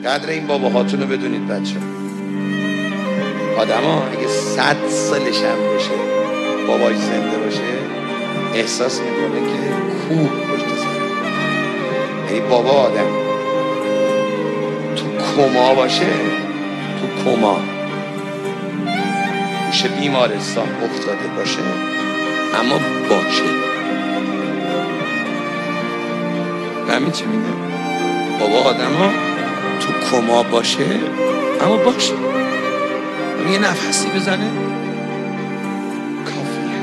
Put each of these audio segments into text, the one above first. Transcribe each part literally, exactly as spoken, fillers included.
قدر این باباهاتون رو بدونید بچه. آدم ها اگه صد سالش هم باشه باباش زنده باشه احساس میکنه که کوه پشت سر. یعنی بابا آدم تو کما باشه، تو کما میشه بیمارستان افتاده باشه اما باشه. همین چی میگم؟ بابا آدم ها تو کما باشه اما باشه، یه نفسی بزنه کافیه.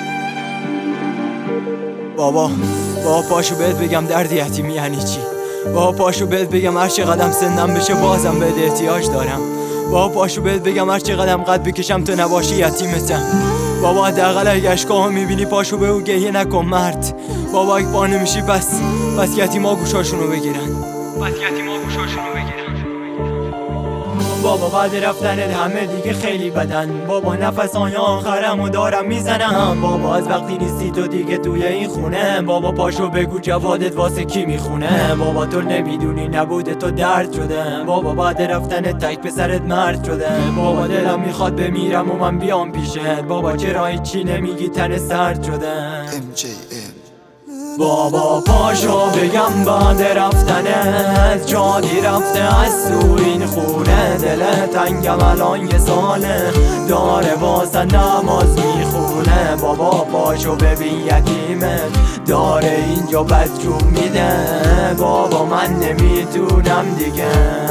بابا بابا پاشو بهت بگم درد یتیمی یعنی چی. بابا پاشو بهت بگم هر چقدر سنم بشه بازم بهت احتیاج دارم. بابا پاشو بهت بگم هر چقدر قد بکشم تو نباشی یتیمتم. بابا حداقل اگه اشکاها میبینی پاشو بهو گریه نکن مرد. بابا اگه پا نمیشی بس بس یتیما گوشاشونو بگیرن، بس یتیما گوشاشونو بگیرن. بابا بعد رفتنت همه دیگه خیلی بدن. بابا نفس های آخرمو دارم میزنم. بابا از وقتی نیستی تو دیگه توی این خونه. بابا پاشو بگو جوادت واسه کی میخونه. بابا تو نمیدونی نبوده تو درد شده. بابا بعد رفتنت تک پسرت مرد شده. بابا دلم میخواد بمیرم و من بیام پیشت. بابا چرا هیچی نمیگی تن سرد شده. بابا پاشو بگم بعد رفتنت جادی رفته از تو این خونه. دل تنگم الان یه ساله داره واسه نماز میخونه. بابا پاشو ببین یتیمت داره اینجا بدجوب میده. بابا من نمیتونم دیگه.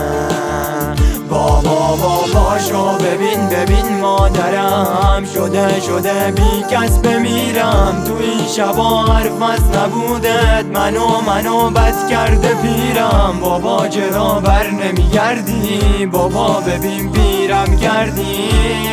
بابا بابا پاشو ببین ببین مادرم شده شده بی کس بمیرم. تو این شبا حرف از نبودت منو منو بد کرده پیرم. بابا چرا بر نمیگردی؟ بابا ببین پیرم کردی.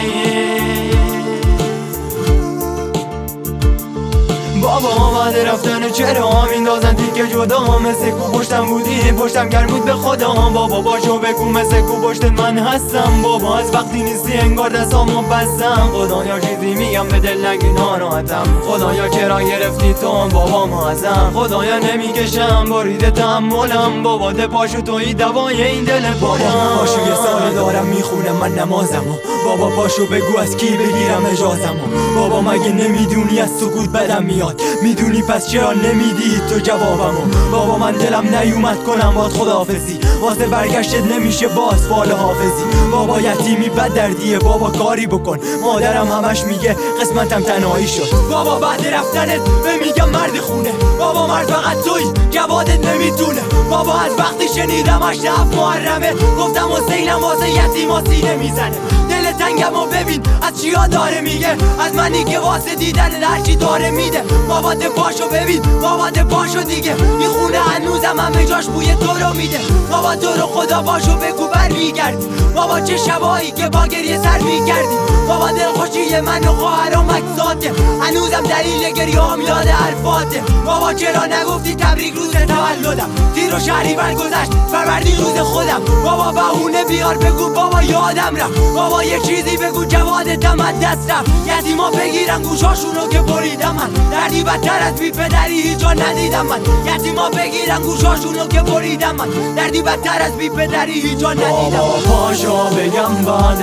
بابا بعد رفتن چرا میندازن تیکه جدا. مثل کو پشتم بودی پشتم گرمود به خدا. بابا باشو بگو مثل کو پشت من هستم. بابا از وقتی نیستی انگار دستامو بستم. خدایا چیزی میگم به دل نگی ناراحتم. خدایا چرا گرفتی تو بابا معظم. خدایا نمیکشم برید تحملم. بابا ده پاشو توی دوای این دل پرم. پاشو یه سال دارم میخونم من نمازمو. بابا پاشو بگو از کی بگیرم اجازمو. بابا مگه نمیدونی از سکوت بدم میاد؟ میدونی پس چرا نمیدی تو جوابمو؟ بابا من دلم نیومد کنم باد خداحافظی. واسه برگشتت نمیشه باز فال حافظی. بابا یتیمی بد دردیه بابا کاری بکن. مادرم همش میگه قسمتم تنهایی شد. بابا بعد رفتنت به میگم مرد خونه. بابا مرد فقط توی جوادت نمیتونه. بابا از وقتی شنیدم اشرف محرمه گفتم حسینم واسه یتیما سینه میزنه. دل تنگم و ببین از چیا داره میگه. از منی که واسه دیدن هرچی داره میده. بابا ده پاشو ببین بابا ده پاشو دیگه. این خونه هنوزم همه جاش بوی تو رو میده. بابا تو رو خدا پاشو بگو بر میگردی. بابا چه شبایی که با گریه سر میگردی. بابا دلخوشی من و خواهرام مکساته. هنوزم دلیل گریه هم یاد حرفاته. بابا چرا نگفتی تبریک روز تولدم؟ تیر و شهریور گذشت فروردین روز خودم. بابا بهونه بیار بگو بابا یادم رفت. بابا یه چیزی بگو جوادتم از دست رفت. یتیما بگیرن گوشاشونو که بریدم من. دردی بدتر از بی پدری هیچ جا ندیدم من. یتیما بگیرن گوشاشونو که بریدم من. دردی بدتر از بی پدری هیچ جا ندیدم. بابا پاشو بگم بعد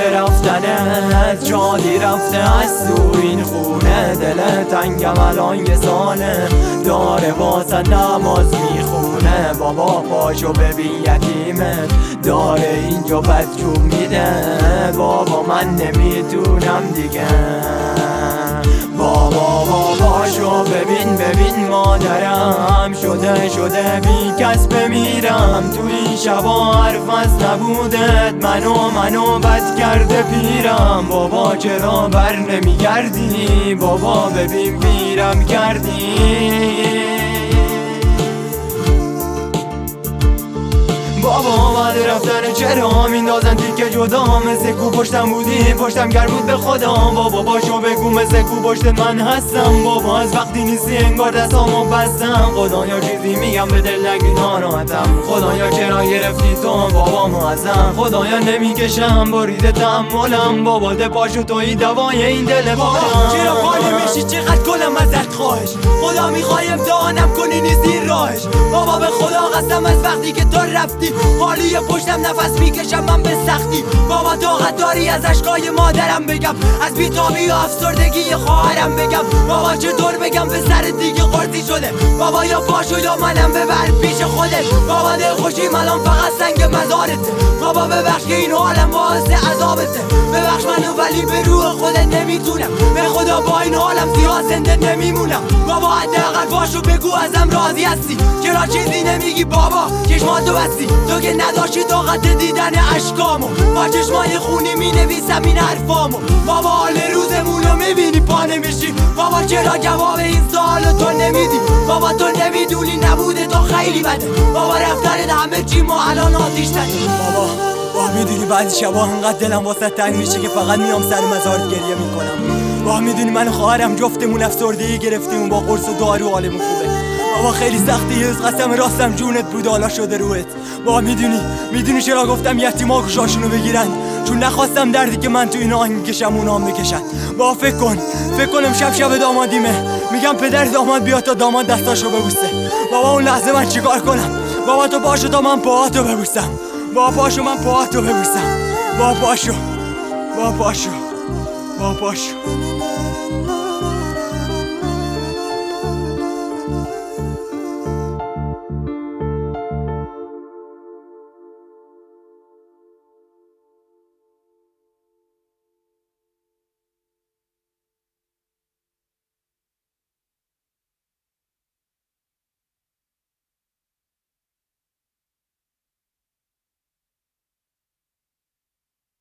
رفتنت جادی رفته از تو این خونه. دل تنگم الان یه ساله داره واسه نماز میخونه. بابا پاشو ببین یتیمت داره اینجا بدجوب میده. بابا من نمیتونم دیگه. بابا باباشو ببین ببین مادرم شده شده بی کس بمیرم. تو این شبا حرف از نبودت منو منو بد کرده پیرم. بابا چرا بر نمیگردی؟ بابا ببین پیرم کردی. بابا بعد رفتن چرا میندازن تیکه جدا. مثل کو پشتم بودی پشتم گرمود به خدا. بابا باشو بگو مثل کو پشت من هستم. بابا از وقتی نیستی انگار دستامو بستم. خدایا چیزی میگم به دل نگی ناراحتم. خدایا چرا گرفتی تو بابا معظم. خدایا نمیکشم برید تحملم. بابا ده پاشو توی دوای این دل پرم. چرا پا نمیشی چقدر کنم ازت خواهش. خدا میخوای امتحانم کنی نیستی راهش. بابا به خدا قسم از وقتی که تو رفتی حالی پشتم نفس نفس میکشم من به سختی. بابا طاقت داری از اشکای مادرم بگم، از بیتابی و افسردگی خواهرم بگم؟ بابا چطور بگم به سر دیگه قرطی شده؟ بابا یا پاشو یا منم ببر پیش خودت. بابا دلخوشی الان فقط سنگ مزارته. بابا ببخش که این حالم باعث عذابته. ببخش منو ولی به روح خودت نمیتونم. به خدا با این حالم زیاد زنده نمیمونم. بابا حداقل پاشو بگو ازم راضی هستی. چرا چیزی نمیگی بابا؟ چشماتو بستی تو که نداشتی طاقت دیدن اشکامو. با چشمای خونی مینویسم این حرفامو. بابا حال روزمونو میبینی پا نمیشی. بابا چرا جواب این سوالو تو نمیدی؟ بابا تو نمیدونی نبوده تو خیلی بده. بابا رفتن همه چی ما الان آتیش نده. بابا با میدونی بعضی شبا انقدر دلم واسه تنگ میشه که فقط میام سر مزارت گریه میکنم. با میدونی من و خواهرم جفتمون افسردگی گرفتیم، با قرص و دارو حالمون خوبه. بابا خیلی سختی از قسم راستم جونت بود حالا شده روحت. بابا میدونی میدونی چرا گفتم یتیما گوشاشونو بگیرن؟ چون نخواستم دردی که من تو این آهنگ میکشم اونا هم بکشن. بابا فکر کن فکر کنم شب شب دامادیمه، میگم پدر داماد بیاد تا داماد دستاشو ببوسه. بابا اون لحظه من چیکار کنم؟ بابا تو پاشو تا من پاهاتو ببوسم. بابا پاشو من پاهاتو ببوسم. بابا پاشو بابا پاشو بابا پاشو